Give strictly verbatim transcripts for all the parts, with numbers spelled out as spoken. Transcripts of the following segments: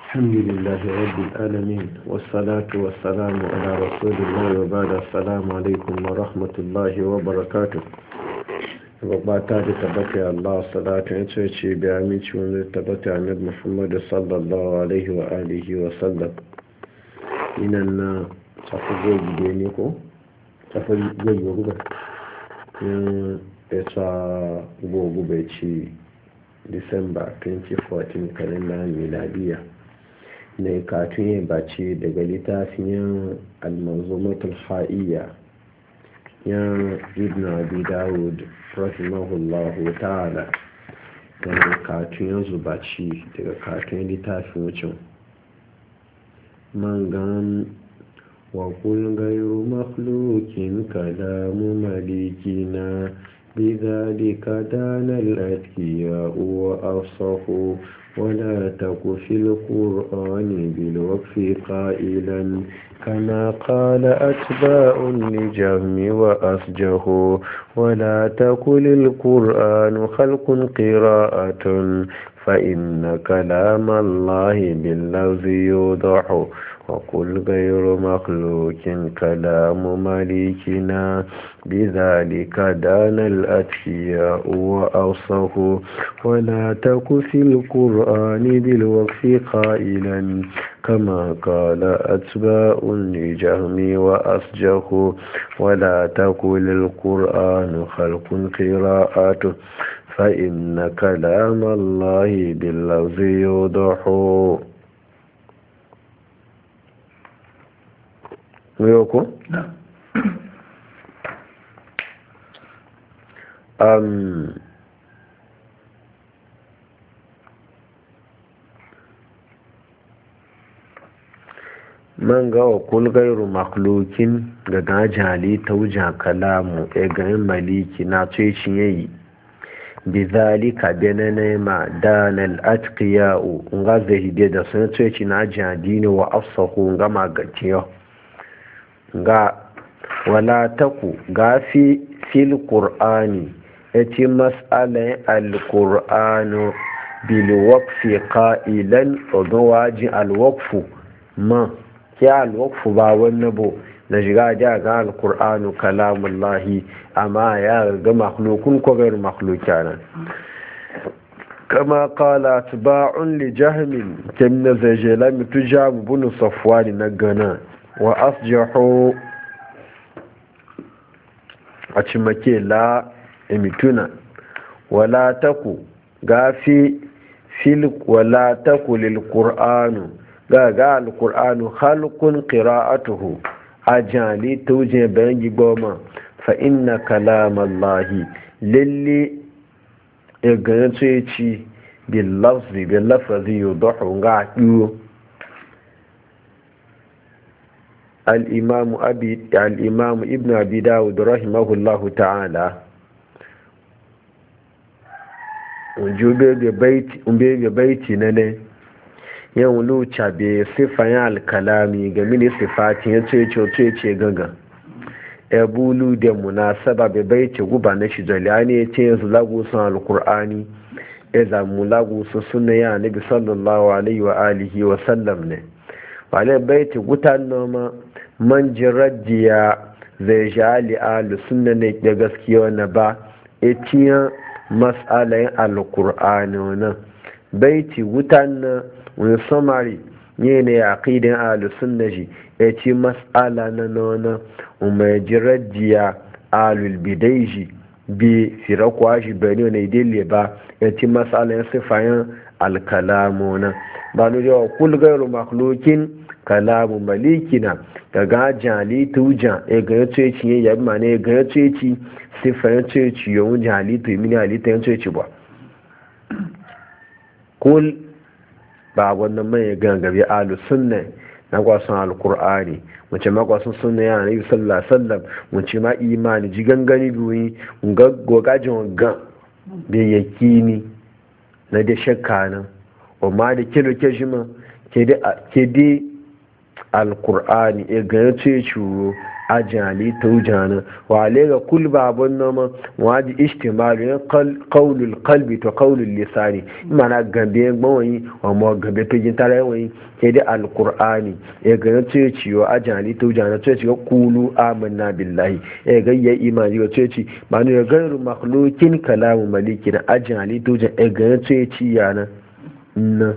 الحمد لله رب العالمين والصلاة والسلام على رسول الله وبعد السلام عليكم ورحمة الله وبركاته وبعد تبكي الله صلاة يتوشي بعمل شون تبكي عن محمد صلى الله عليه وآله وسلم إننا تفضل بدينكو تفضل بدينكو يسا غوغو بيشي Disamba twenty fourteen kalendar miladiya ne katun yin bace daga littafin al-manzumatul ha'iyya yan ibn abi dawud rahimahullahu ta'ala da katun yan zubaci daga katun littafin wucin mangan wa kul gairu makhluqin kalamu malikina بذلك دان الأتقياء وأفصحوا ولا تك في القرآن بالوقف قائلا كما قال أتباع لجهم وأسجه ولا تقل القرآن خلق قراءة فإن كلام الله باللفظ يوضح وقل غير مخلوق كلام مليكنا بذلك دان الأتقياء وأوصه ولا تك في القرآن بالوقف قائلا كما قال أتباع لجهم وأسجه ولا تقل القرآن خلق قراءة فإن كلام الله باللفظ يوضح ويوكو أم man ga wa kul gairu makhlukin ga gajali ta wujan kalamu e garin maliki na tsoyicin yayi bi zalika benene ma danal atqiya'u nga zahide da sun tsoyici na jadini wa afsahu nga magaciyo ga wala taku gafi fil qur'ani yace mas'alan al-qur'anu bil waqfi qa'ilan udwaji al-waqfu ma ya al-waqfu ba wannan bo na shiga ja ga al-qur'anu kalamullahi amma ya ga makhlukun ko gairu makhlukana kama qala atba'un li jahmin kamna zajalam tujabu bunu safwani na gana wa asjahu a cimake la emituna wala taku gafi fil wala taku lil qur'anu ga ga al qur'anu khalqun qira'atuhu ajali tuje bayan goma fa inna kalam allahi lilli e ganin ci bil lafzi bil lafzi yudahu ga diyo الإمام أبي الإمام ابن أبي داود رحمه الله تعالى ujube baiti umbe baiti nane yan lucha be sifayan alkalami ga mini sifatin ya ce ce ce gaga ebulu da munasaba be baiti guba na shi jalani ya ce yanzu lagu sun alqur'ani ya zamu lagu su sunna ya nabi sallallahu alaihi wa alihi wa sallam ne wale baiti gutan noma man jirajjiya zai jali alu sunna ne da gaskiya na ba etiyan mas'alayin alkur'ani wannan baiti wutan na wani samari ne ne aqidan alu sunna ji eti mas'ala na nona umma jirajjiya alul bidaiji bi firakwa shi bani ne dille ba eti mas'alayin sifayan alkalamu na ba no da kul gairu makhlukin kalamu malikina daga jali tuja e ga yace ci ya bi mane e ga yace ci sifa yace ci yawun jali to mini ali ta yace ci ba kul ba wannan mai gangabe ahlus sunna na kwasan alqur'ani mace ma kwasan sunna ya nabi sallallahu alaihi wasallam mace ma imani ji gangani duyi ga gogajin ga da yakini na da shakka nan amma da kilo kejima ke da ke da alkur'ani ya gane ce curo ajali tujana wa lega kul babun nama waji ishtimalu qawlul qalbi to qawlul lisani mana gambe gbawai wa mo gambe to jin tare wai ke da alqur'ani e ga ce ciwo ajali tujana ce ciwo kulu amanna billahi e ga ya imani ga ce ci ba ne gairu makhluqin kalamu maliki da ajali tujana e ga ce ci yana na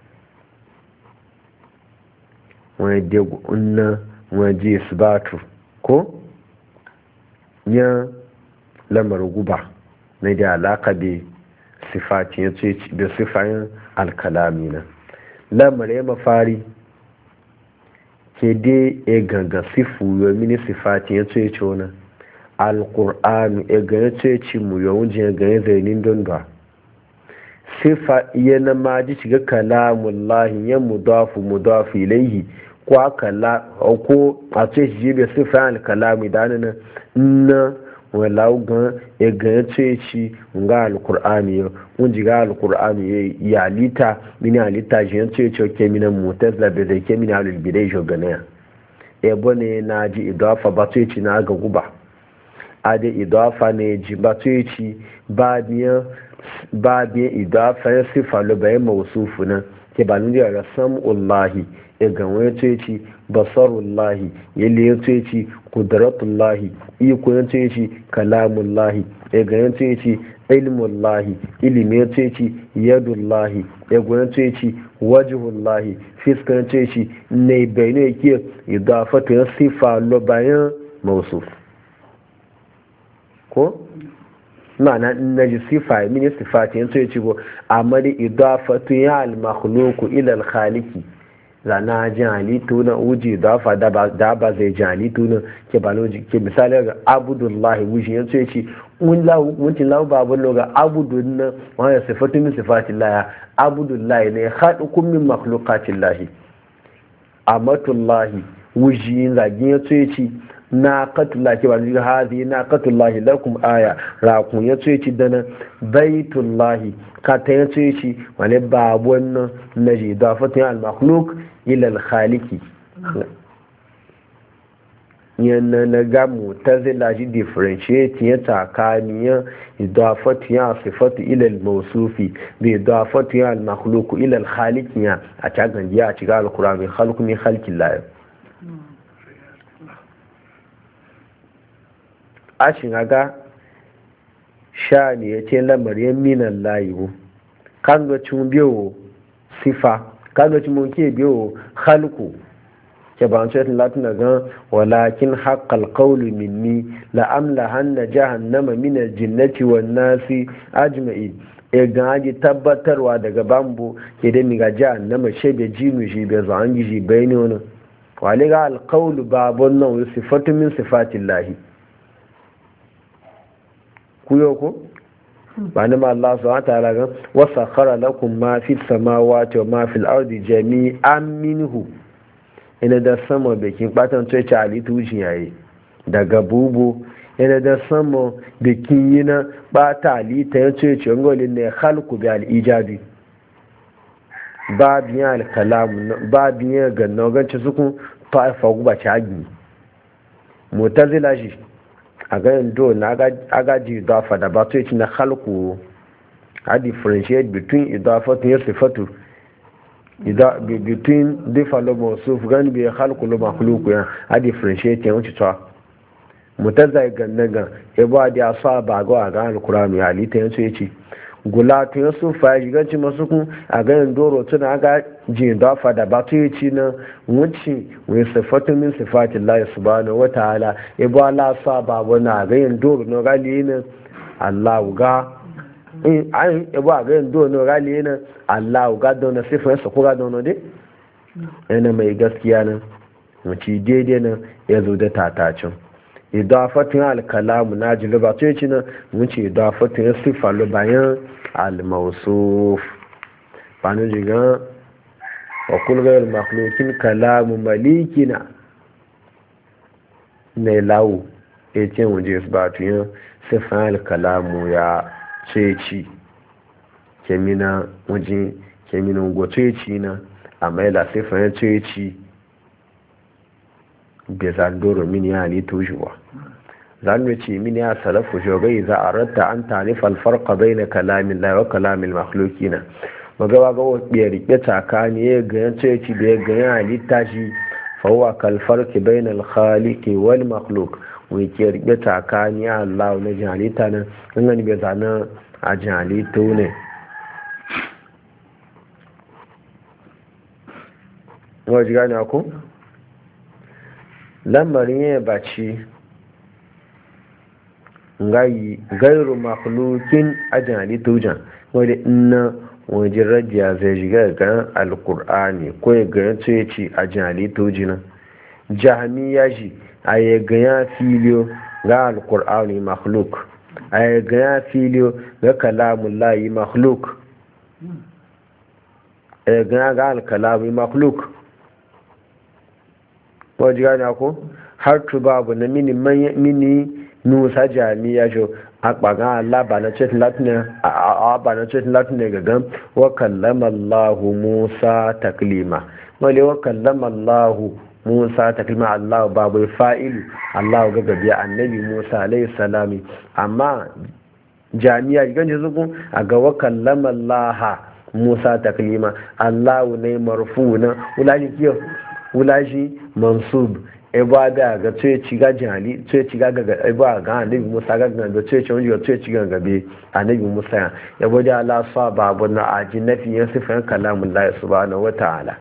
wani dego na wani isbatu ko ya lamar guba na da alaka da sifatin ya ce da sifayin alkalami na lamar ya mafari ke dai ya ganga sifu yau mini sifatin ya ce ce wani alkur'anu ya gane ce ce mu yawon jin gane zainin don da sifa iya na maji shiga kalamun lahi ya mudafu mudafu ilaihi ko akala ko a ce shi bai sifa alkalami da nan na walau gan ya gan ce shi nga alqur'ani yo mun ji ga alqur'ani ya lita mini alita shi ce ce ke mina mutazla be da ke mina alul bidai jo ganaya e bone na ji idafa ba ce ci na ga guba ade idafa ne ji ba ce ci ba biya ba biya idafa ya sifa lo bai mawsufu nan ke ba ni da sam'ullahi ya ganwa ya ce ci basarullahi ya liya ce ci kudratullahi iko ya ce ci kalamullahi ya ga ya ce ci ilmullahi ilimi ya ce ci yadullahi ya ga ya ce ci wajihullahi fiskar ya ce ci ne bai ne ke idafatu ya sifa lo bayan mausuf ko ma'ana na ji sifa mini sifati ya ce ci go amma da idafatu ya al-makhluqu ila al-khaliqi zana jin halittu na uji dafa da ba zai jin halittu na ke baloji ke misali ga abudullahi wuji yanzu ya ce wuncin lau babu loga abudun na wani sifatu min sifatin laya abudullahi ne haɗu kummin makhlukacin lahi amatullahi wuji zagin yanzu ya ce na katullahi ke baloji hazi na katullahi lakum aya rakun yanzu ya ce dana baitullahi kata yanzu ya ce wani babu wannan na ji dafatin al-makhluk ilal khaliki yana na gamu ta zila shi differentiate ya tsakaniyar idafatu ya sifatu ilal mausufi da idafatu ya al-makhluku ilal khaliki ya a cagan ya a cikin alkura mai halku min halkin layar a shiga sha ne ya ce lamarin minan layiwu kan ga cin biyo sifa kaga ci mun ke biyo khalqu ke ba ce latin ga walakin haqqal qawlu minni la amla hanna jahannama min al-jinnati wan nasi ajma'in e ga ji tabbatarwa daga bambu ke da mi ga jahannama shebe jinu shi be zan ji bayani wannan wale ga al-qawlu babun nan sifatu min sifatillahi kuyo ko ba ni ma Allah su hata ragan wasa kara lakum ma fi samawati wa ma fi al-ardi jami'an minhu ina da sama bikin batan tsoye ci halittu wucin yayi daga bubu ina da sama bikin yi na bata halitta ya tsoye ci wangolin ne halku bi al-ijabi ba biyan al-kalamu ba biyan ganna ganci sukun fa'ifa guba ci hagi mutazila shi a ganin do na agaji idafa da ba to yake na halku a differentiate between idafa to sifatu between different mawsuf gani bi halku lo makhluq ya a differentiate yan wuce ta mutazai gannan ga e ba da sa ba ga ga alqur'ani ali ta yace yace gulatu ya su fa shiga ci masu kun a ganin doro tuna ga jin dafa da ba to yace na wuce wai sifatu min sifati Allah subhanahu wa ta'ala e ba la sa ba wana ganin doro no gali ne Allah ga in ai e ba ganin doro no gali ne Allah ga don sifar sa ko ga don de yana mai gaskiya nan wuce daidai nan ya zo da tatacin idafatun alkalamu na ji ba to yace nan mun ce idafatun sifa lo bayan al-mawsuf banu jiga wa kul ghayr makhluqin kalamu malikina ne lawo yace mun je ba to yan sifa al-kalamu ya ce ci kemina mujin kemina goce ci na amma la sifa ya ce ci bai zandoro mini ya ni tushuwa zan ce mini ya salafu shogai za a ratta an tarifa alfarka bai na kalamin lai wa kalamin makhlukina magawa ga wadda rike tsakani ya ganyen tsoyaci da ya ganyen halitta shi fawa kalfarki bai na alkhaliki wal makhluk wai ke rike tsakani ya Allah na jin halitta nan gangan bai zana a jin halittu ne wajen gane ku lamarin ya baci ngayi gairu makhlukin ajin halittu jan wadda ina wajen rajiya zai shiga ga alkur'ani ko ya gaya ce ce ajin halittu jinan jahami ya shi a ya gaya filiyo ga alkur'ani makhluk a ya gaya filiyo ga kalamun layi makhluk a ya gaya ga alkalamun makhluk wajen gani ko har tu babu na mini mini nusa jami'a jo a ɓaga Allah ba na cikin latin ne gagan wa kallama Allahu Musa taklima wale wa kallama Allahu Musa taklima Allah babu fa'ilu Allah ga gabiya annabi Musa alayhi salami amma jami'a ganji zugun a ga wa kallama Allah Musa taklima Allah ne marfu na ulaji kiyo ulaji mansub eba da ga tsoye ci ga jali tsoye ci ga ga eba ga annabi Musa ga ga tsoye ci wani ga tsoye ci ga gabe annabi Musa ya bada Allah sa babu na aji nafi ya sifan kalamun Allah subhanahu wataala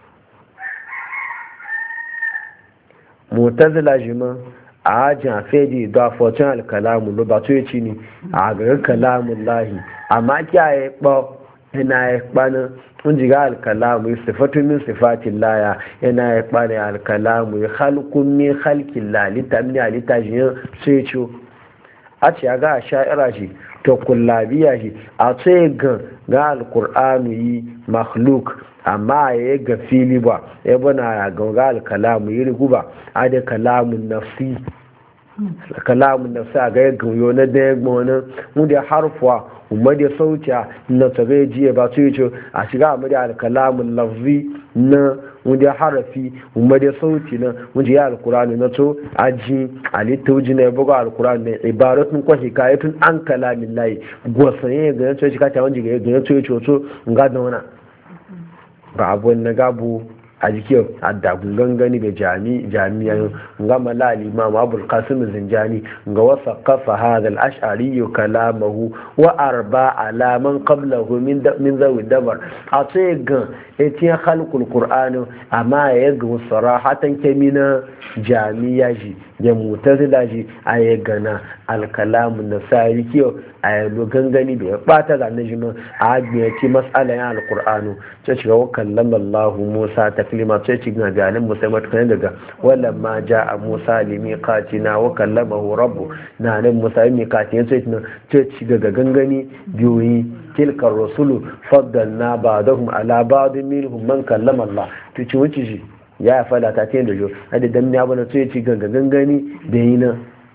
mutazila jima a ajin fedi da fortune al kalamu lo ba tsoye ci ni a ga kalamun Allah amma kiyaye ba ina ya kpana kun jiga alkalamu sifatu min sifatin laya yana ya kpana alkalamu ya halkun min halkin lalita min alita shi sai ce a ce ga a sha'ira shi to kullabiya shi a tsaye ga ga alkur'anu yi makhluk amma ya yi ga fili ba ya bana ya ga alkalamu yi riguba a da kalamun nafsi kalamun nafsi a ga ya gauyo na da ya gbonin mu da harfuwa umar da sauciya na tare jiya ba su yi ce a shiga a mada alkalamun lafzi na wanda harafi umar da sauci na wanda ya alkurani na to aji alittauji na ya buga alkurani na ibaratun kwashi kayatun an kalamin layi gwasanye ga yanzu shi kata wanda ga yanzu ya ce wato nga da wana ba abuwan na gabu a jikiyar addagun gangani da jami'an ga malali ma abul qasim zinjani ga wasa kafa hadha al-ash'ari kalamahu wa arba alaman qablahu min min zawi dabar a ce ga etiyan khalqul qur'an amma ya ga sarahatan kemina jami'a ji da mutazila ji a ya gana al-kalam nasari kiyo a ya gangani da ya bata da najima a ya ci mas'alan al-qur'anu ce ce wa kallama Allah Musa taklima sai ci ga ganin musamman kan daga wala ma jaa Musa limiqatina wa kallamahu rabbu na nan Musa limiqatin sai ce ci ga gangani biyoyi tilkar rasulu faddalna ba'dahum ala ba'd minhum man kallama Allah to ci wuce shi ya fada ta ce da jo hada dan ya bana sai ci ga gangani da yina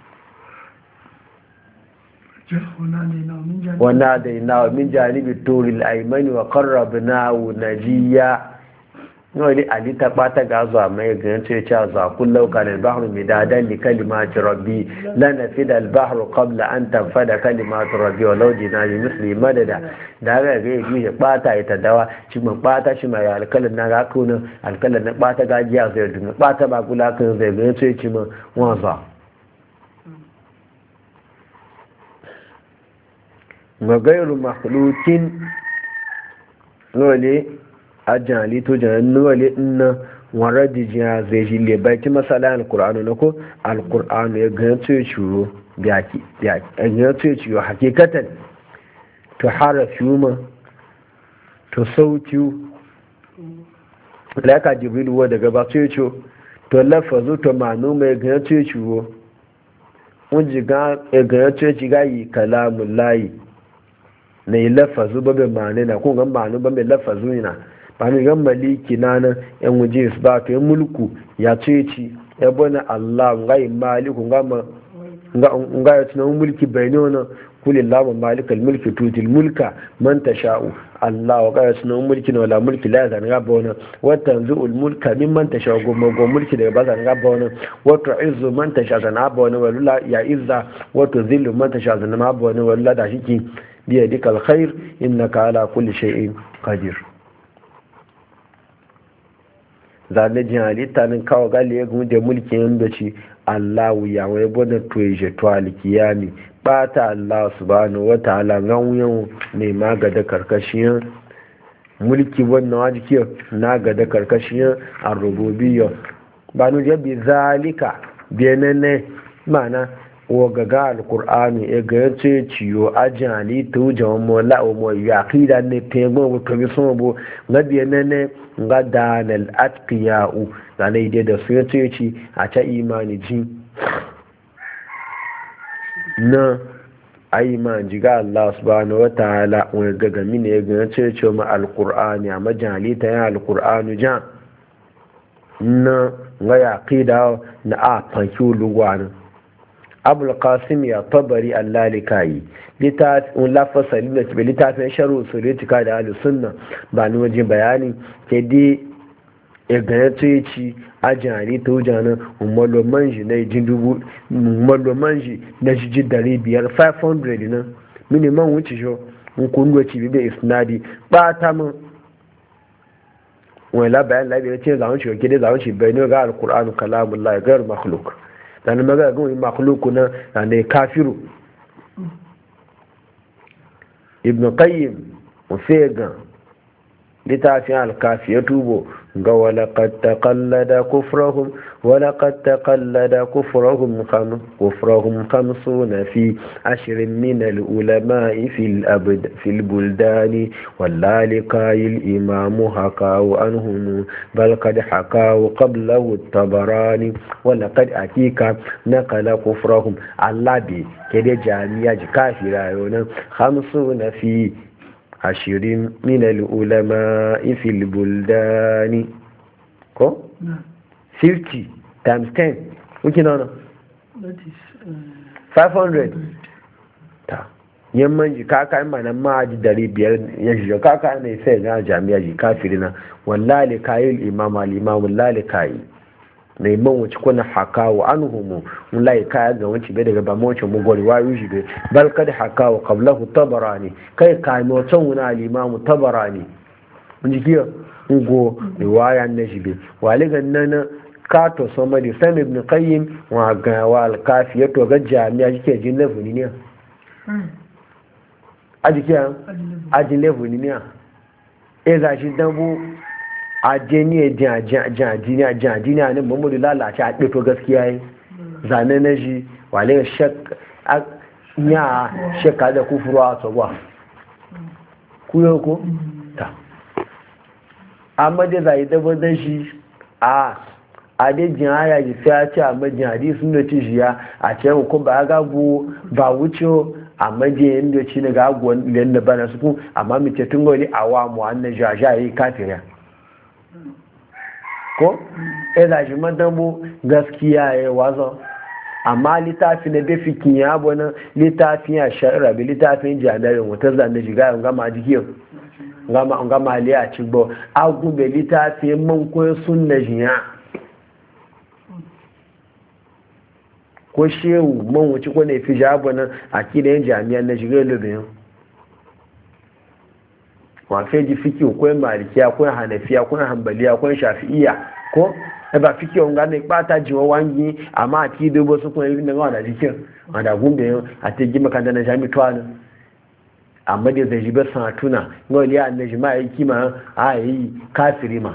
wana da ina min janibi turil aymani wa qarrabnahu najiya wani ali ta bata ga zuwa mai ganin ce ce za kullu kana al-bahru midadan li kalimati rabbi la nafida al-bahru qabla an tanfada kalimatu rabbi wa law jina bi misli madada da ga ga yi ya bata ita dawa shi mun bata shi mai alkalan na ga kunan alkalan na bata gajiya zai dun bata ba kula kan zai ganin ce ce mun waza ga gairu makhlukin wale ajali to janan wale inna waradi jiya zai ji le baki masala alqur'anu nako alqur'anu ya ga tsoye ciwo biyaki biyaki ya tsoye ciwo hakikatan to harafi ma to sauti laka jibril wa daga ba tsoye ciwo to lafazu to manu mai ga tsoye ciwo mun ji ga ga tsoye ci gayi kalamul layi na yi lafazu ba bai mane na kun ga manu ba mai lafazu na ba ni gan maliki na nan yan waje su ba to yan mulku ya ce ci ya bana Allah ngai maliku ngama nga ya tunan mulki bai ne wannan kulillahu malikal mulki tutil mulka man tasha'u Allah wa qala sunan mulki wala mulki la zan gaba wannan wa tanzu'ul mulka mimman tasha'u goma go mulki daga ba zan gaba wannan wa tu'izzu man tasha'u zan gaba wannan wala ya izza wa tuzillu man tasha'u zan gaba wannan wala da shiki bi yadikal khair innaka ala kulli shay'in qadir zane jin halitta nan kawo gali ya gumu da mulkin yadda ce allahu ya wai bane tuwaje to alkiyami bata allah subhanahu wa ta'ala ganyen ne ma ga da karkashin mulki wannan wajiki na ga da karkashin arububiyya ba nu jabi zalika benene mana wa gaga alqur'ani e ga yace ciyo ajali to jawon mola o mo yaqida ne pego wo to biso bo ngadi ne ngada nal atqiyau zane ide da su yace ci a ta imani ji na ayman jiga Allah subhanahu wa ta'ala wa gaga mine ga yace ci ma alqur'ani amma jali ta ya alqur'anu ja na ga yaqida na a fanki lugwana abul qasim ya tabari allalikayi littafin lafasa littafi littafin sharu suritika da ahlus sunna ba ni waje bayani ke dai ya gaya ci ajali ta wujanan umarloman shi na jin dubu umarloman shi na jiji dari biyar five hundred na miniman wuce shi in kunduwa ci bibe isnadi ba ta min wani labayan labayan ce zaun shi wakilai zaun shi bai ne ga alkur'anu kalamullah gar makhluk da na magana gawai makhluku na da ne kafiru ibn qayyim mufega littafin alkafi ya tubo ga walaqad taqallada kufrahum walaqad taqallada kufrahum kham kufrahum khamsuna fi ashrin min al-ulama'i fil abd fil buldani wallalika'i al-imam hakaw anhum bal qad hakaw qablahu at-tabarani walaqad akika naqala kufrahum allabi kede jami'a ji kafira yonan khamsuna fi ashirin min al'ulama ifil buldani ko? fifty times ten wuki na that is uh, five hundred ta yamman ji kaka ima na ma'aji dari biyar ya shi kaka ne sai na jami'a ji kafirina wallali kayi imam al-imam wallali kayi na iman wuce kuna hakawa an humu mulai kaya ga wanci bai daga bamocin mugwari wayo shi bai balkad hakawa qablahu tabarani kai kamocin wuna al-imamu tabarani mun ji kiyo ugo riwaya na shi bai waligan nan kato somali sam ibn qayyim wa ga wa al-kafi to ga jami'a yake jin lafuni ne aji kiyan aji lafuni ne e za shi dambu ajeniya jajiniya ne mamadu lalace a ɗeto gaskiya yi zane na shi wale ya shekka da kufuru a tsawa kuyo ko? ta amma dai zai dabar da shi a adejin haya yi sai a ce a majin hadisun da ci shi ya a ce hukun ba ga bu ba wuce a majiyin da ci na ga aguwan da bana suku amma mace tun goli a wa mu annan jaja yi kafiriya ko ɗaya shi madambo gaskiya ya wazo amma littafi na dafikin ya abuwa littafin ya sharabi littafin jami'ar wata zane shiga yin gama jikiyar gama liya cigbo agube littafin mankoyin sun na jiya ko shehu man wuce ko na fi jabu nan a kidayen jami'ar na shiga lubiyan wafe ji fiki ko malikiya ko hanafiya ko hanbaliya ko shafi'iya ko ba fiki on ga ne bata jiwa wangi amma ti dubo su ko yin da wanda jikin wanda gumbe a te gima kan da na jami tuwana amma da zai jibe sanatuna ngoli ya annaji ma yi kima a yi kafiri ma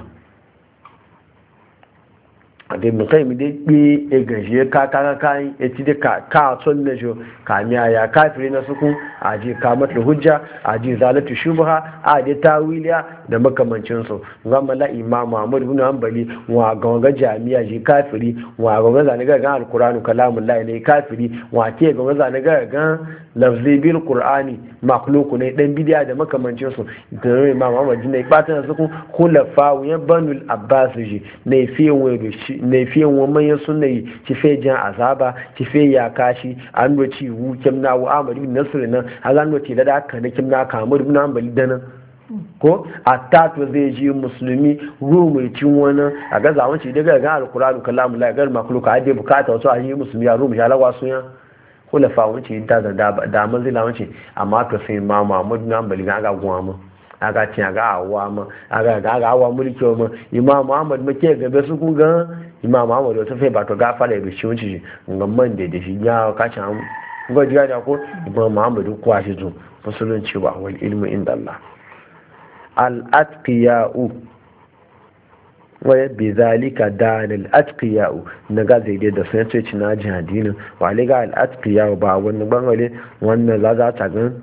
ade mu kai mi de pe e gaje ka ka ka e ti de ka ka son ne jo ka mi aya kafiri na suku aji kamatul hujja aji zalatu shubha aji tawiliya da makamancin su ngama la imam Muhammad ibn Hanbali wa ga ga jami'a ji kafiri wa ga ga zane ga ga alqur'anu kalamullah ne kafiri wa ke ga zane ga ga lafzi bil qur'ani makhluq ne dan bidiya da makamancin su da imam Muhammad ne ba ta suku khulafa ya banul abbas ji ne fi wa shi ci ne fiye wa manyan sunna yi ci fe jan azaba ci fe ya kashi an do ci wu kimna wa amadu bin nasr nan halan do ci da aka ne kimna kamar ibn hanbali dana ko attatu zai ji musulmi ru mai cin wani a ga zaman ci daga ga alqur'anu kalamu la gar makhluqa ade bukata wato a yi musulmi ya ru mu ya lagwa sun ya kula fa wuce ta da da manzila wuce amma to sai ma Muhammad bin hanbali ga ga guwa mu aga cin aga awa ma aga ga aga awa mulki ma imam Muhammad make gabe su kun ga imam Muhammad wato fa ba to gafara da shi wuce ngamman da da shi ya ka can ga jiya da ko imam Muhammad ko a shi zo musulunci ba wal ilmu inda Allah al-atqiya'u waya bi zalika danil atqiya'u na ga daidai da sun ce cina jihadinin wa liga al-atqiya'u ba wani bangare wannan za za ta gan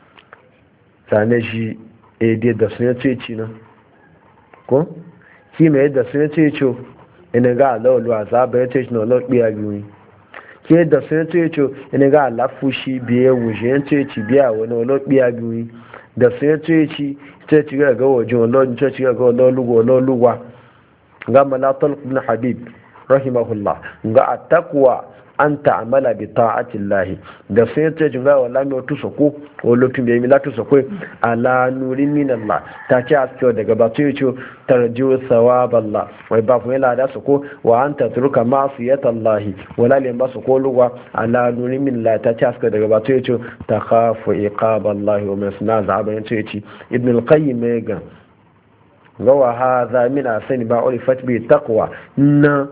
sane shi daidai da sun ce cina ko ki mai da sun ce ce ina ga lawlu azaba ya ce cina law biya biyu ke da sun ce ce ina ga lafushi biye wuje ce ci biya wani law biya biyu da sun ce ci ce ci ga ga wajen law ce ci ga ga law lugo law lugwa ga malatul ibn habib rahimahullah ga at-taqwa an ta'amala bi ta'ati llahi da sai ta jinga wallahi mai tuso ko o lokacin da yi la tuso ko ala nurin min Allah ta ce asko daga batu yace tarjiu sawaballah wai ba ku yana da su ko wa anta turka ma'siyata llahi wala lim basu ko luwa ala nurin min Allah ta ce asko daga batu yace takhafu iqaballahi wa masna zaba yace ibn al-qayyim ga gawa hadha min asani ba ulifat bi taqwa na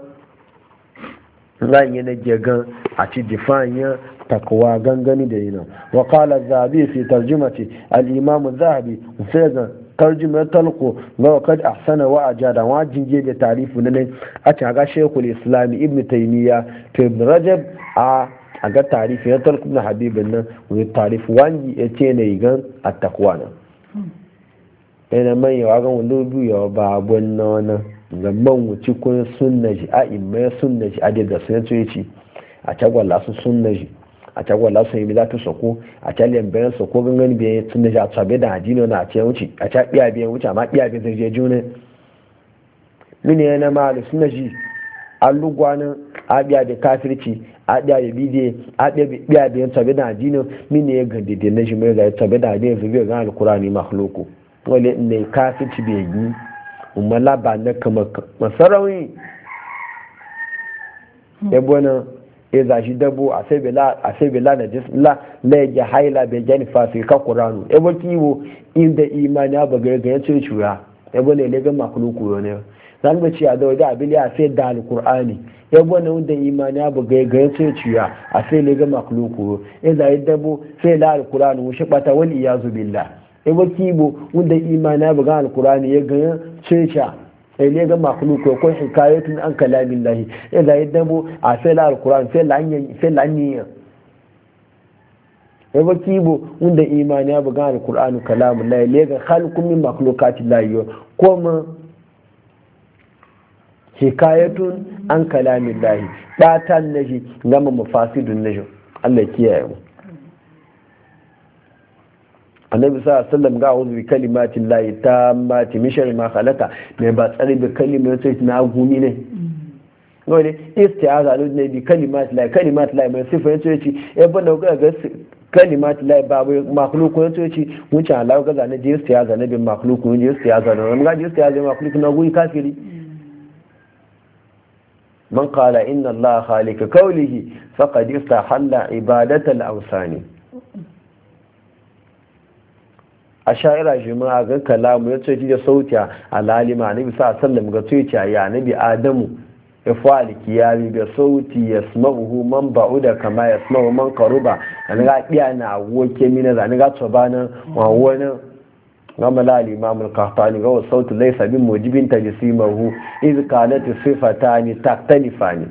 ganye na gegan a ci difanya takwa gangani da yana wa qala zahabi fi tarjumati al-imam zahabi sai tarjuma talqo ga kad ahsana wa ajada wa jinje da tarifu ne a ci ga shaykhul islam ibn taymiya to ibn rajab a a ga tarifu ya talqo ibn habib nan wa tarifu wangi yace ne gan at-taqwa nan ina man yawa ga wani biyu ba abun nan zaman wuce kun sunna ji a imma sunna ji a da sun ce ci a tagwala su sunna ji a tagwala su yi milatu soko a taliyan bayan soko gangan biyan sunna ji a tsabe da hadino na a ce wuce a ta biya biyan wuce amma biya biyan zai je juna mini yana ma da sunna ji an lugwanin a biya da kafirci a biya da bidiye a biya biyan tsabe da hadino mini ya gande da na shi mai ga tsabe da hadino zai biya gan alkurani makhluku wale ne kafirci bai yi umala ba na kama masarauni ebo na ya zashi dabo a sai bela na jisla na ya haila bai gani fasi ka kuranu ebo kiwo inda imani abu ga ya ce cuya ebo ne legan makuluku yau ne zan ga ci a da wajen abin ya sai da alkur'ani ebo ne wanda imani abu ga ya ce cuya a sai legan makuluku ya zashi dabo sai la alkur'ani wuce bata wani iyazu billah ebo kibo wanda imani abu ga alkur'ani ya gaya cesha sai ne ga makhluku ko hikayatun an kalamin lahi idan ya dabo a sai la alquran sai la anya sai la anya e ba kibo wanda imani ya buga alquran kalamun lahi ne ga khalqun min makhluqati lahi kuma hikayatun an kalamin lahi datan naji gama mafasidun naji Allah kiyaye mu annabi sallallahu alaihi wasallam ga uzu bi kalimatin lahi tammati min sharri ma khalaqa me ba tsari bi kalimatin sai na gumi ne gode istiaza ne bi kalimatin lahi kalimatin lahi mai sifa yace yace e banda ga ga kalimatin lahi ba makhluku yace yace wuce Allah ga zane je istiaza ne bi makhluku je istiaza ne mun ga je istiaza makhluku na gui kafiri man qala inna Allah khaliqu qawlihi faqad istahalla ibadatal awsani a sha'ira shi ma ga kalamu ya ce da sauti a lalima nabi sa sallam ga tuci ya nabi adamu ya fali kiyari da sauti ya smahu man ba'uda kama ya smahu man qaruba an ga iya na woke mina da ni ga tsobana wa wani gama la al-imam al-qahtani ga sautu laysa bin mujibin tajsimahu iz qalat sifatani taktalifani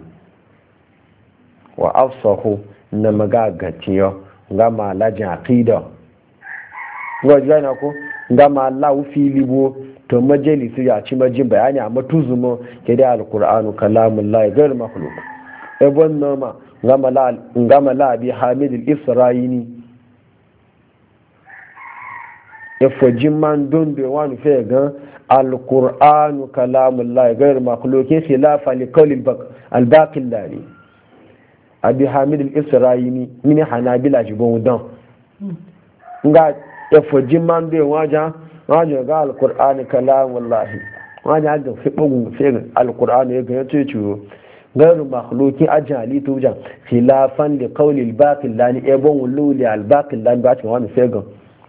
wa afsahu na magagatiyo gama lajin aqida wajen ko gama Allah fili bo to majalisi ya ci majin bayani a matuzumo ke da alqur'anu kalamullahi ghayr makhluq e wannan ma gama la gama la bi hamid al-isra'ini e fojin man don be wani fe gan القرآن كلام الله غير مخلوق خلافا لقول الباقي اللاني أبي حامد الإسرائيلي من حنابلة جبون دان nga yafoji man bai wajen wajen ga alkur'ani kalamun wallahi wajen ga fi bugun fi alkur'ani ya gaya ce ciwo gairu makhlukin ajali tujan khilafan li qawli al-baqil lani ebon wululi al-baqil lani ba cikin wani fegan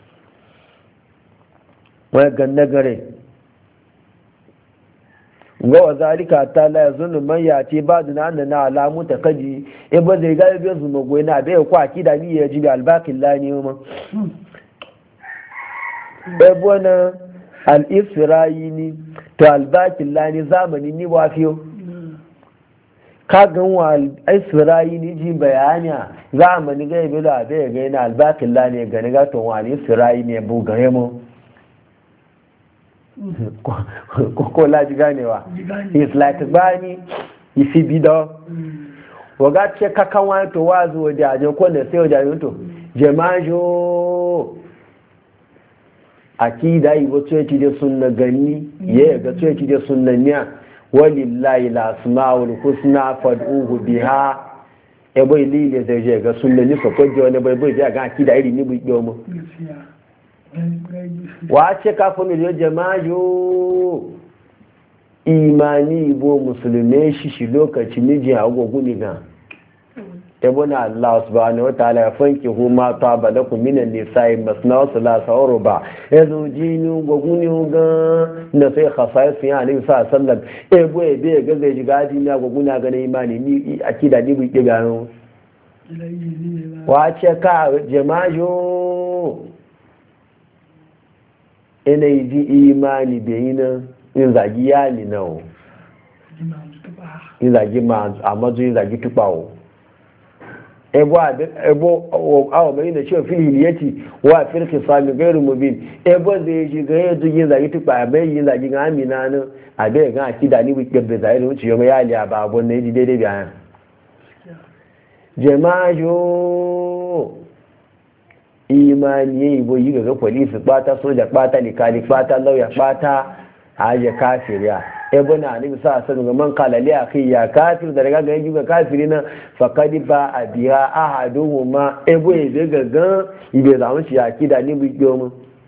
wai ganna gare ga wa zalika ta la yazunnu man yati ba'duna annana alamu takaji e ba zai ga biyan su magoyi na bai kwa akida ni ya jibi al-baqil lani ma e bona al-isra'ili to al-baqil lani zamani ni wa fiyo kagan wa al-isra'ili ji bayani zamani ga bi da bai ga ina al-baqil lani ga ne ga to wa al-isra'ili ne bu gare mu ko laji ganewa it's like bani isi bido waga ce kakan wani to wazu waje ajen ko da sai waje ajen to jamajo akida yi wato yake da sunna gani ya ga to yake da sunnaniya walillahi lasmaul husna fad'uhu biha e boy lile da je ga sunnani so ko jone boy boy ga akida iri ni bu domo wace kafin miliyon jama'ajo imani ibo musulmi shi shi lokaci miji agogo ne ga ebona Allah subhanahu wataala ya fanki huma taba lakum minan nisa'i masna wa thulatha wa ruba yazo jini goguni ga na sai khasais ya ne sa sallam ebo ebe ga zai ji gadi na goguni ga na imani ni akida ni bu ke gano wace ka jama'ajo ina yi ji imani da yi nan yin zagi yali na o yin zagi ma a mazu yin zagi tupawo ebo awo mai na cewa fili ya ci wa firki sami gairu mubin ebo zai shi ga yanzu yin zagi tupa a bai yin zagi ga amina nan a bai ga akida ni wike bai zai da wuce yau yali a babon na yi ji daidai bayan jama'a imani yayi bo yi ga police bata soja bata likali bata lawyer bata haje kafiriya e bona ni bisa san ga man kala li akhi ya kafir da daga ga yi ga kafiri na faqad ba abiha ahaduhuma e bo e ga ga ibe zamu ci akida ni bu gyomu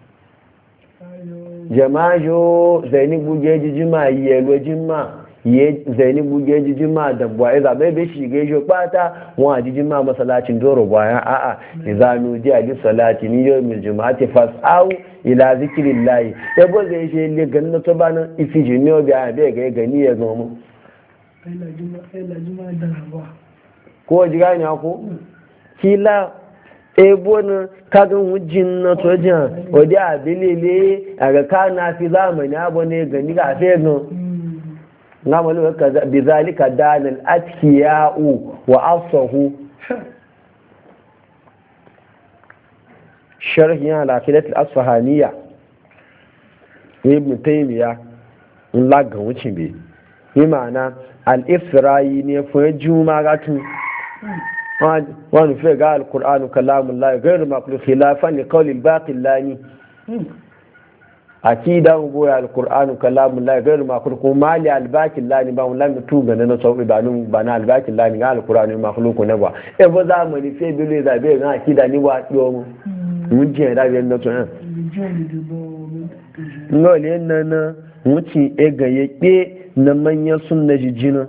jama'a jo zaini buje jijima yelo jima ye zaini buje jijima da bwaye za bai bai shige jo pata wa jijima masallacin doro baya a a izanu di ali salati ni yawmil jumu'ati fas'au ila zikrillah e bo zai je le ganna to bana ifiji ne obi a bai ga gani ya zo mu ila juma ila juma da ba ko ji gani ko kila ebo na kagan wujin na to jan odi abilile aga kana fi zamani abo ne gani ga fe no ngamalu kaza bizalika danal atkiyau wa asahu sharh ya al-aqidat al-asfahaniya ibn taymiya in lagan wucin be yi ma'ana al-isra'i ne fa juma gatu wani fi ga al-qur'anu kalamullah ghayr maqlub khilafan li qawli al-baqi lani akida go ya alqur'anu kalamullah ghayr makhluq mali albakil lani ba mun lamu tu gana na sauki ba nun bana albakil lani ga alqur'anu makhluq ne ba e bo za mu ni fe bile da be ga akida ni wa do mu mun je da be na to an no le na na muci e ga yake na manyan sunna jijina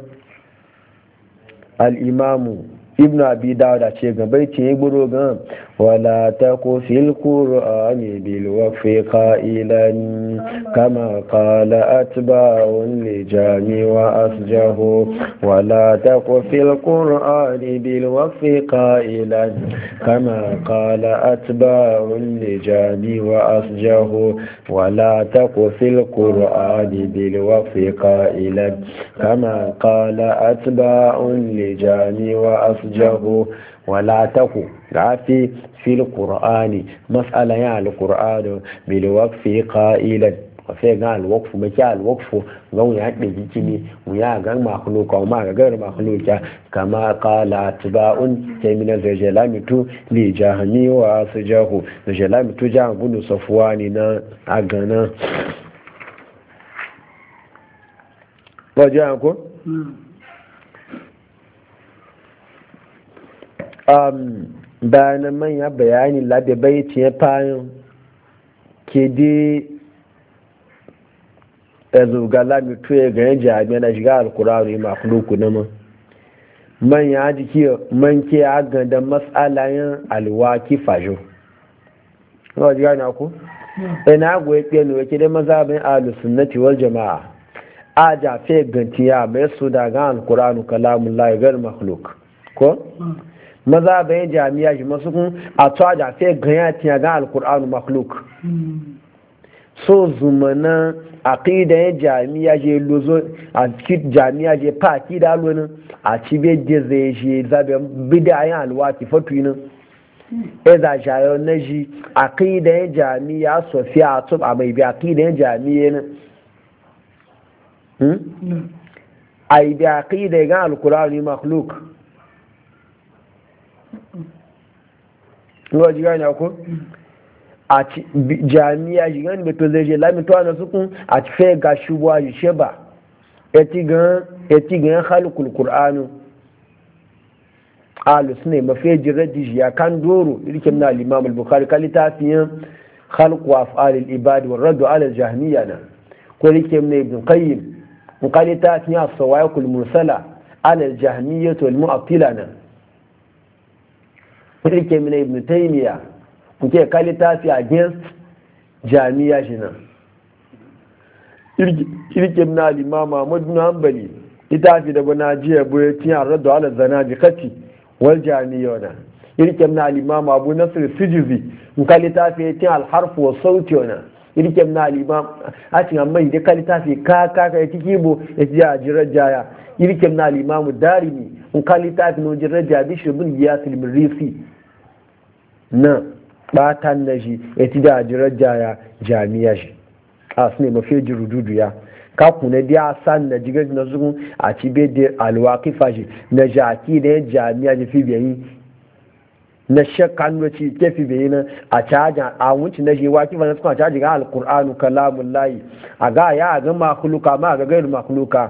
al-imamu ibn abi dawud ce ga baiti ya gburo gan wala taqu fil qur'ani bil waqfi qailan kama qala atba'un li jami wa asjahu wala taqu fil qur'ani bil waqfi qailan kama qala atba'un li jami wa asjahu wala taqu fil qur'ani bil waqfi qailan kama qala atba'un li jami wa asjahu jahu wala taku gafi fil qur'ani mas'ala ya al qur'an bil waqfi qa'ilan wa fi ga al waqf ma ka al waqf gan ya hade jikini mu ya ga makhluqa ma ga gar makhluqa kama qala atba'un min zajalamitu li jahmi wa asjahu zajalamitu jahan bunu safwani na agana wajen ko um bayanan manya bayani labe bai ce fayin ke dai ezu gala mi tuye ga yan jami'a na shiga alkurari makhluku na man manya jiki man ke aganda mas'alayen alwaki fajo ga ji gane ku ina goye tseno yake da mazhabin ahlus sunnati wal jamaa a ja fe gantiya mai su daga alkurani kalamullahi gar makhluk ko mazhabin jami'a shi masu kun a to ja fe ganya tiya ga alkurani makhluk so zumana aqida ya jami'a je lozo a cikin jami'a je fa akida lona a cibe je zai je zabe bid'a yan alwati fatuina eza shayo na ji aqida ya jami'a sofiya tub a mai bi aqida ya jami'a ne hmm ai bi aqida ga alqur'ani makhluq ngo ji ganya ko a jami'a jigan da to zai je lamito na sukun a fe ga shubuwa ji sheba eti gan eti gan khalqul qur'anu alu sunne mafi raddi ya kan doro irkin na al-imam al-bukhari kalita fiyan khalq wa af'al al-ibad wa radd ala al-jahmiyya na ko irkin ne ibn qayyim kalita fiyan as-sawaiq al-mursala ala al-jahmiyya wal mu'attila na irkin ne ibn taymiya nke kalita fi against jami'a shi nan irkin na al-imam ahmad bin hanbali ita fi da bana jiya boye tiyan radd ala zanadiqati wal jami'ona irkem na al-imam abu nasr sijizi in kalita fi tin al-harf wa sauti ona irkem na al-imam a cikin amma da kalita fi ka ka ka tiki bo ya ji rajaya irkem na al-imam darimi in kalita fi no ji raja bi shi bin yasil mirisi na batan naji ya ti da ji rajaya jami'a shi a sune mafi jirududu ya ka kuna dia san na jigar na zugun a cibe da alwaqifa shi na jaki da jami'a ji fi biyi na shakkan da ci ke fi biyi na a caja a wuce na shi waqifa na suka caji ga alqur'anu kalamullahi a ga ya ga makhluka ma ga gairu makhluka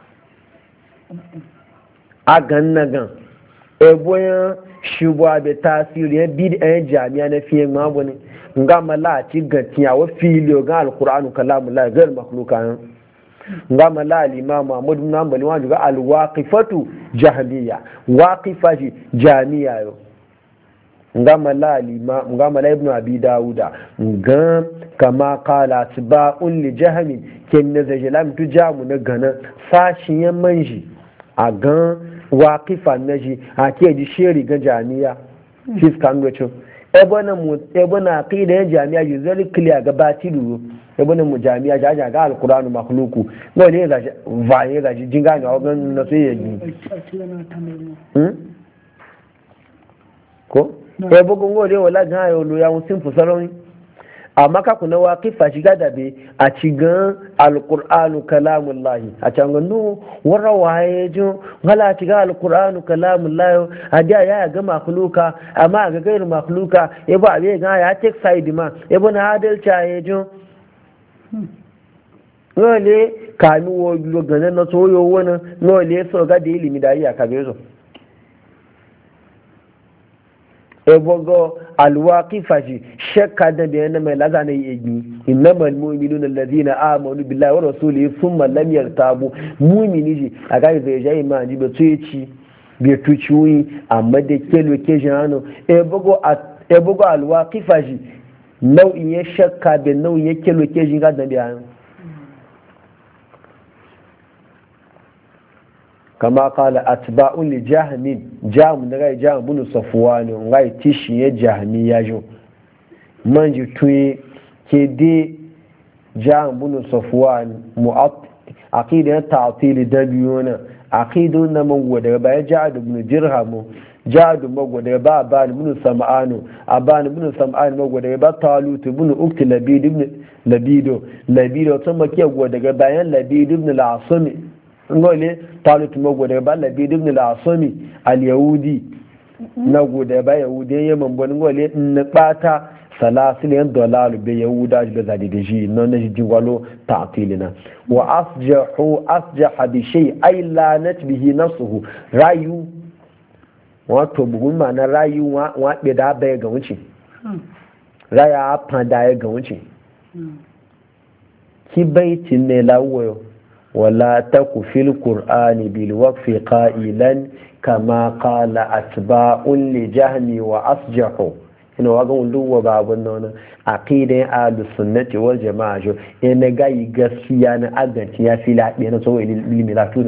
a gan na gan eboyan shubwa da tasiri bid'a jami'a na fiye ma bane nga mala ci gantiya wa filiyo ga alqur'anu kalamullahi gairu makhluka nga mala al-imam Muhammad ibn Hanbali wa ga al-waqifatu jahmiya waqifa ji jami'a yo nga mala al-imam nga mala ibn Abi Dawuda nga kama qala tiba'un li jahmi kin na zajalam tu jamu na gana sashin yan manji a gan waqifa naji a ke ji sheri ga jami'a fiskan gocin ebona mu ebona aqida jami'a yi very clear ga batilu ebona mu jami'a jaja ga alqur'anu makhluku no ne ga vaye ga jinga ga ogan na sai yi hmm ko ebo gongo le wala ga yo lo ya un simple salon amma ka kuna waqifa shiga da be a cigan alqur'anu kalamullahi a can gando warra waye jo ngala ciga alqur'anu kalamullahi hadiya ya ga makhluka amma ga gairu makhluka e ba be ga ya take side ma e bona adalci ya jo nole kanu wo lo ganan na soyo wona nole so ga da ilimi da iya ka bezo ebogo alwaqifa shi shakka da bayan mai lazana yi innamal mu'minuna allazina amanu billahi wa rasulihi thumma lam yartabu mu'mini ji aga zai jayi ma ji ba tuci bi tuci amma da ke location ano ebogo ebogo alwaqifa shi nau'in ya shakka da nau'in ya ke location ga da bayan kama kala atba'un li jahmin jahm da gai jahm bunu safwan ngai tishi ya jahmi ya jo manji tuyi ke de jahm bunu safwan mu'at aqida ta'til dabiyuna aqidun na man goda ba ya ja'd ibn dirham ja'd magoda ba ban ibn sam'anu aban ibn sam'an magoda ba talut ibn ukt labid ibn labido labido to make goda bayan labid ibn al-asmi ngole talut mago da ba labi ibn al-asami al-yahudi na gode ba yahudi yaman bon ngole in bata salasil yan dalalu be yahuda be zadi da ji non na ji walo ta'tilina wa asjahu asjaha bi shay ay lanat bihi nafsuhu rayu wato bugun ma na rayu wa be da bai ga wuce raya fanda ya ga wuce ki baitin ne lawo wala taku fil qur'ani bil waqfi qailan kama qala atba'un li jahmi wa asjahu ina waga luwa babun nan aqidan ahlus sunnati wal jamaa jo ina ga yi gaskiya na aganci ya fila ɗaya na tsawo ilimi latuna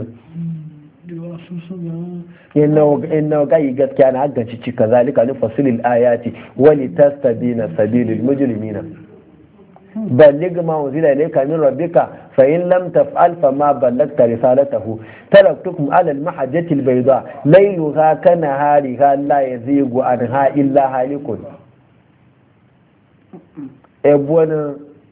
ina ga yi gaskiya na aganci cika zalika ni fasilil ayati wali tastabina sabilul mujrimina balligh ma unzila ilayka min rabbika fa in lam taf'al fa ma ballagta risalatahu taraktukum ala al-mahajjati al-bayda laylaha kanahariha la yazigu anha illa halikun ebona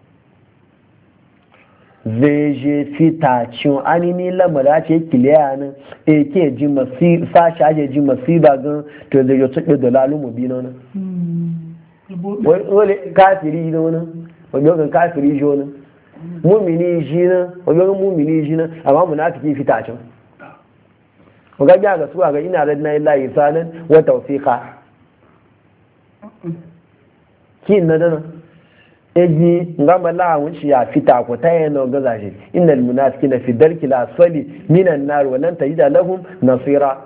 veje fitacin anini lamara ce kiliya nan e ke ji masi sashi aje ji masiba gan to da yo tsabe da lalu mu bi nan wole kafiri nan wajen kan kafiri jo nan mumini shi nan wajen mumini shi nan amma munafiki fitacin ga ga ga su ga ina radna illahi sanan wa tawfiqa kin na dana eji ngamba lawun shi ya fita ko ta yana gaza shi innal munafiqina fi darki la asfali minan nar wa lan tajida lahum nasira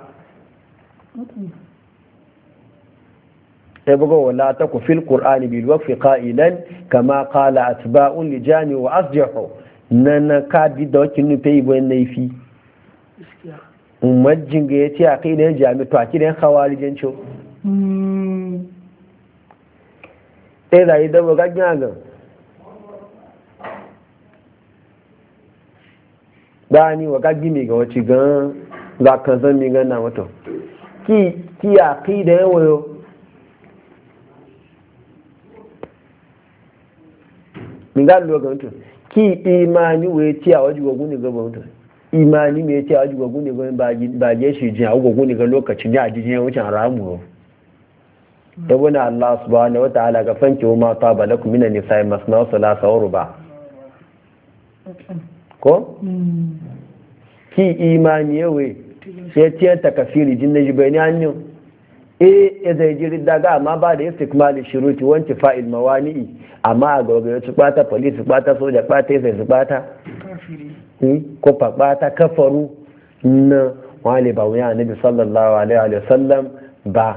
bugo wala taku fil qur'ani bil waqfi qailan kama qala atba'un li jami wa asjahu nana kadi da wakin nu pei bo naifi umajin ga yace akai ne jami to akidan khawarijin cho eh da idan ba ganya ga dani wa gaji mi ga wace gan za kan san mi gan na wato ki ki aqida yawo mi ga lo ga wato ki imani we ti a waji gogun ne ga wato imani me ti a waji gogun ne ga ba ba je shi jin a gogun ne ga lokacin ya ji jin wucin ramu yabuna Allah subhanahu wataala ga fanki ma taba lakum minan nisa'i masna wa thulatha wa ruba ko ki imani yawe sai tiyar takafiri jin naji bayani anyo eh e zai jiri daga amma ba da istikmali shuruti wanti fa'il mawani'i amma ga ga su bata police su bata soja bata sai su bata kafiri ko fa bata kafaru na wale ba wuya annabi sallallahu alaihi wa sallam ba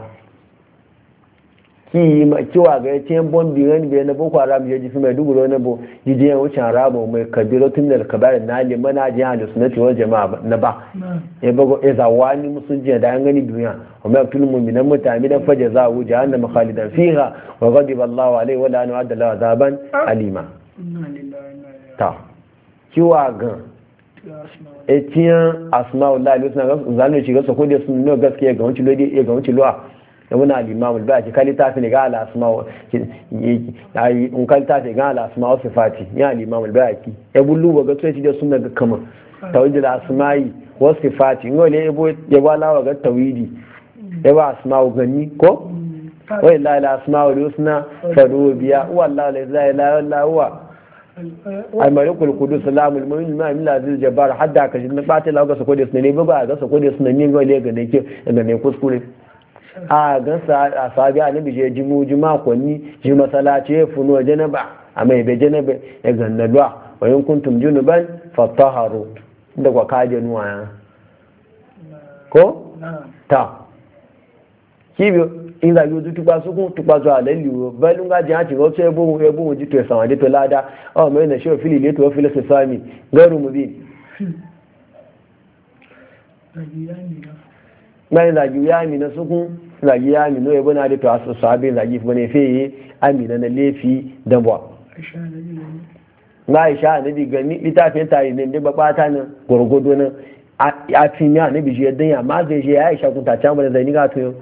ki kiwa ga yace bombi ran bai na boko haram je jifi mai duguro na bo jijiyan wucin haramu mai kabiro tun da kabair na li mana ji halu sunnati wal jamaa na ba ya bago iza wani musunji da an gani duniya wa ma tul mu'minan mutamidan fajazahu jahannam khalidan fiha wa ghadiba Allahu alaihi wa la'ana adda lahu azaban alima ta kiwa ga etiyan asma'ullahi husna zanu shiga sako da sun no gaskiya ga wancin lodi ga wancin lu'a da wani alimamu ba ki kalita fi ga al'asma yi in kalita fi ga al'asma wasu fati ya alimamu ba ki ya bullu ba ga tsoci da suna ga kama tawidi da asma'i wasu fati in wale ya ba lawa ga tawidi ya ba asma'u gani ko wai la la asma'u husna faru biya wallahi la ilaha illa allah huwa al-malikul qudus salamul mu'min ma min lazil jabbar hadda ka jin ba ta lawa ga sako da suna ne ba ga sako da suna ne ga le ga ne ke ga ne kuskure a gansa a sabi a nabi je jimu juma kwanni ji masalaci ya funo janaba a mai bai janaba ya ganna luwa wa yin kuntum junuban fattaharu da kwa kaje nuwa ya ko ta kibiyo in zagi ojú tupa sókún tupa zọ àlẹ́ lìwò bẹ́ẹ̀lú ńgá jẹ́ àti ìrọ́tọ́ ẹgbóhun ẹgbóhun jí tó ẹ̀sàn àdé tó ládá ọmọ ẹ̀nà ṣe òfin ilé tó fílẹ̀ sẹ́sáàmì gẹ́rù mú bí bayan zagi ya amina sukun zagi ya amina ya bana da to asu sahabi zagi fa ne feye amina na lefi dabwa na Aisha nabi gani litafin tare ne da babata nan gurgudu nan a tinya nabi je dan ya ma zai je Aisha kun ta can ba zai ni ga to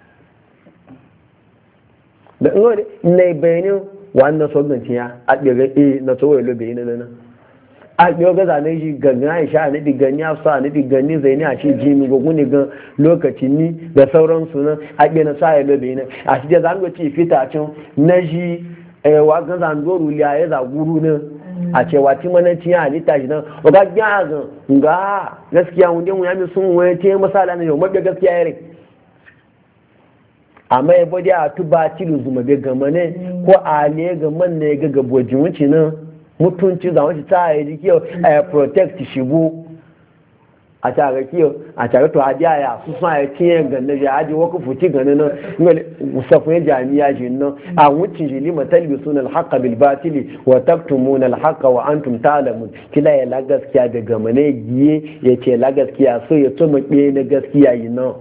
da ngore ne bayanin wannan soganci ya a dire e na to wai lobe ina nan a biyo ga zane shi gangan Aisha ne di ganni Hafsa ne di ganni Zaini a ce jimi gogun ne gan lokacin ni da sauransu nan a biyo na sa ya lobe ne a shi da zan go ci fita cin na ji wa ga zan do ruliya ya za guru ne a ce wati mana ci ya lita shi nan o ga ga ga gaskiya mun dai mun ya mi sun waye te masala ne yau mabe gaskiya yare amma ya bodi a tuba tilu zuma be gama ne ko a ne ga man ne ga gabojin wuce nan mutunci za wacce ta yi kiyo a protect shi bu a tare kiyo a tare to hadiya ya su sa ya tiye ganna ya aji waka futi ganna nan ngale musafin jami'a shi nan a wucin shi lima talbisun al-haqqa bil batili wa taktumuna al-haqqa wa antum ta'lamun kila ya la gaskiya da gama ne giye yace la gaskiya so ya tuma be na gaskiya yi nan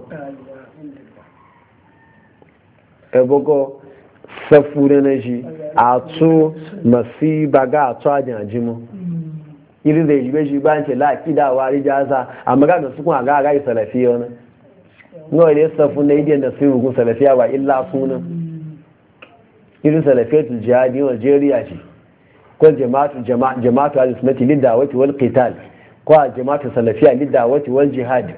ebogo safure na shi a tso masiba ga a tso ajin ajimu iri da ibe shi ba ce laki da wari jasa amma ga su kun ga ga salafiya wani no ile safu na idiyan da su rugun salafiya ba illa sunan iri salafiyatul jihadi wa Nigeria ce ko jama'atu jama'atu al-sunnati lid-da'wati wal qital ko jama'atu salafiya lid-da'wati wal jihad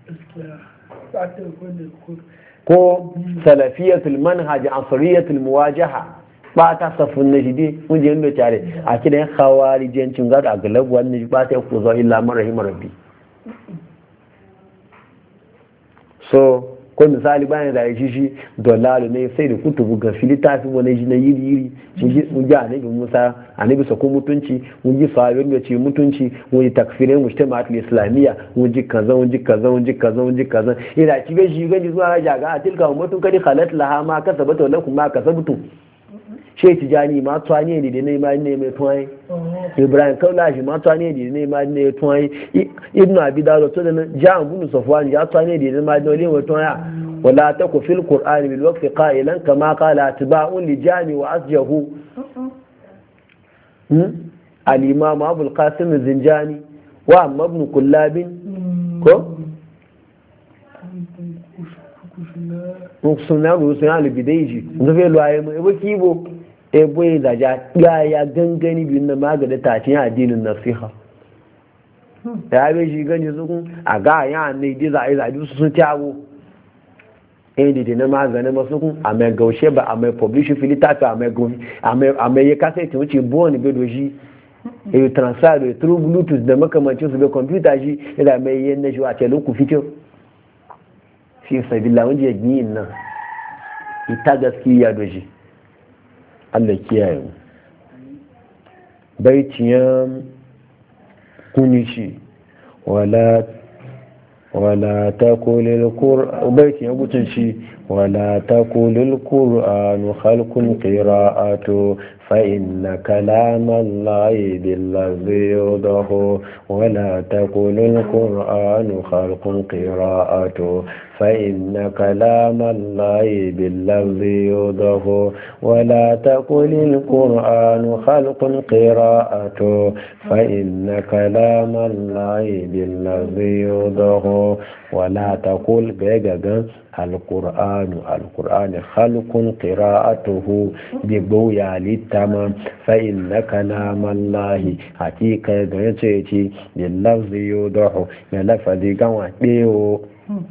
ko salafiyatul manhaj asriyatul muwajaha ba ta safun najidi mun je ndo tare a kidan khawarijancin ga da galabu wannan ba ta ku zo illa man rahim rabbi so ko misali bayan da shi shi dolaru ne sai da kutubu ga filita fi wani ji na yiri yiri mun ji mun ji annabi Musa annabi sako mutunci mun ji sahabbai da ce mutunci mun ji takfirin mujtama'atul islamiyya mun ji kaza mun ji kaza mun ji kaza mun ji kaza ina ki ga shi ga zuwa ga ga tilka mutun kadi khalat laha ma kasabata lakum ma kasabtu she tijani ma tsani ne da ne ma ne mai tuwai Ibrahim kaula shi ma tsani ne ne ma ne tuwai Ibn Abi Dawud to da Ja'an bin Safwan ya tsani ne da ma ne mai tuwai wala taku fil qur'ani bil waqti qailan kama qala atba'un li jami wa asjahu al-imam Abu al-Qasim az-Zinjani wa amma ibn Kullab ko suna rusun al-Bidaiji zafe luwaye mu ebo kibo ebo ya zaja ya gangani biyu na magada tashin addinin nasiha ya bai shi gani su a ga ya ne dai za a yi zaɓi su sun tago ɗaya da na maganin masu kun a mai gaushe ba a mai publish filitafi a mai ya kasa ita wuce buwan bai doshi ya yi transfer da through bluetooth da makamancin su bai kwamfuta shi ya mai yin na shi a celin ku fito fi sabila wanda ya yi nan ita gaskiya doshi Allah kiyaye mu baitiyan kunishi wala wala taqulil qur'an baitiyan gutunci wala taqulil qur'an khalqun qira'atu فإن كلام الله باللفظ يوضح ولا تقل القرآن خلق قراءته فإن كلام الله باللفظ يوضح ولا تقل القرآن خلق قراءته فإن كلام الله باللفظ يوضح ولا تقل بيغا القرآن القرآن خلق قراءته ببويا للتمام فإن كلام الله حقيقة غنيتي باللفظ يوضح لفظ غنواتيو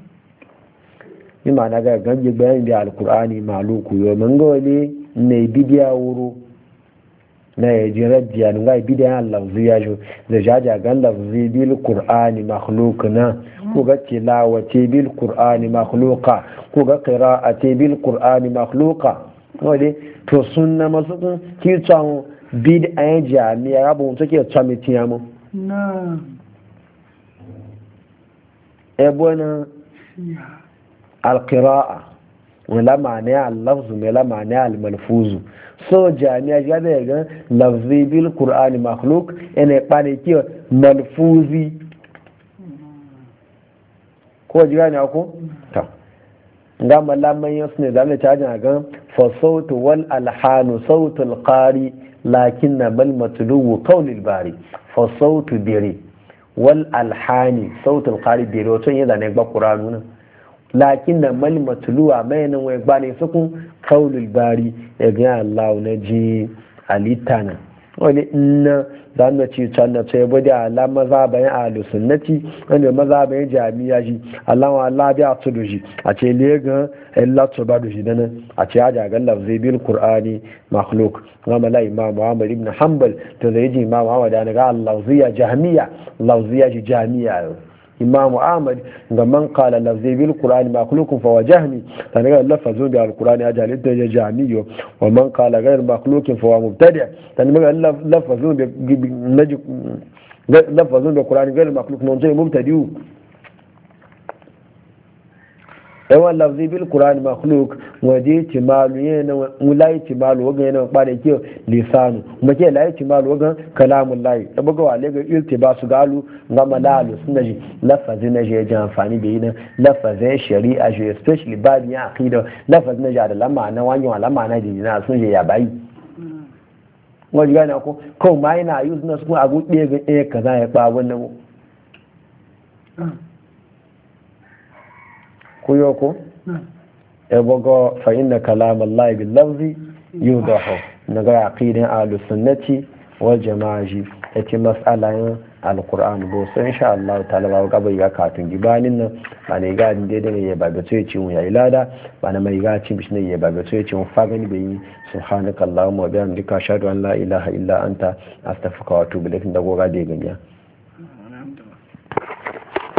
ima na ga ganje bayan da alkur'ani maluku yo mun ga wani ne bidiya wuro na ya ji rajjiya nun ga bidiya lafzi ya jo da jaja gan lafzi bil qur'ani makhluqna ko ga tilawati bil qur'ani makhluqa ko ga qira'ati bil qur'ani makhluqa wale to sunna masu kun ki tsawo bid'a jami'a rabu take tsamitiya mu na e bona القراءة ولا معنى اللفظ ولا معنى الملفوظ so jami'a ya da ga lafzi bil qur'ani makhluq ene bane ki malfuzi ko jira ne ko ta ga malaman yasne da ne ta ga fa sautu wal alhanu sautul qari lakinna bal matlubu qawlil bari fa sautu biri wal alhani sautul qari biri wato yana ne ba qur'anu lakin da mal matluwa mai nan wai ba ne sukun kaulul bari ya ga Allah na ji alitana wani inna za mu ci canna sai bude ala maza bayan ahlus sunnati wanda maza bayan jami'a shi Allah wa Allah bi atudu shi a ce lega illa to ba do shi dana a ce aja ga lafzi bil qur'ani makhluq gama la imam Muhammad ibn Hanbal to zai ji imam Muhammad da ga lafziya jahmiya lafziya ji jami'a imam Ahmad ga man qala lafzi bil qur'ani makhluq fa wajhni dan ga lafazu bil qur'ani aja lidda jahmiyo wa man qala ghayr makhluq fa huwa mubtadi' dan ga lafazu bi lafazin da Qur'ani gari makhluk non sai mubtadi'u yawan lafzi bil Qur'ani makhluk waje timalu yana mulai timalu waga yana ba da ke lisanu kuma ke lai timalu waga kalamun lahi da buga wale ga iltibasu galu ga malalu sunna ji lafazin na je amfani da yin lafazin shari'a je especially babin aqida lafazin na da lamma na wani lamma na ji na sun je ya bayi wani gane ko kawai ma yana yi suna suna abu ɗaya ga ɗaya ka za ya ɓa wannan ku yi ko ya buga fa'in da kalamar laibin lafzi yi da hau na ga aƙidin alusunnati wal jama'aji ya ce matsalayin alkur'an bo sai insha Allah ta'ala ba gaba ya katun gibanin nan ba ne ga din daidai ne ya baga to yace mu yayi lada ba na mai ga cin bishi ne ya baga to yace mu fa gani bai yi subhanakallahumma wa bihamdika ashhadu an la ilaha illa anta astaghfiruka wa atubu ilaik da goga da ganya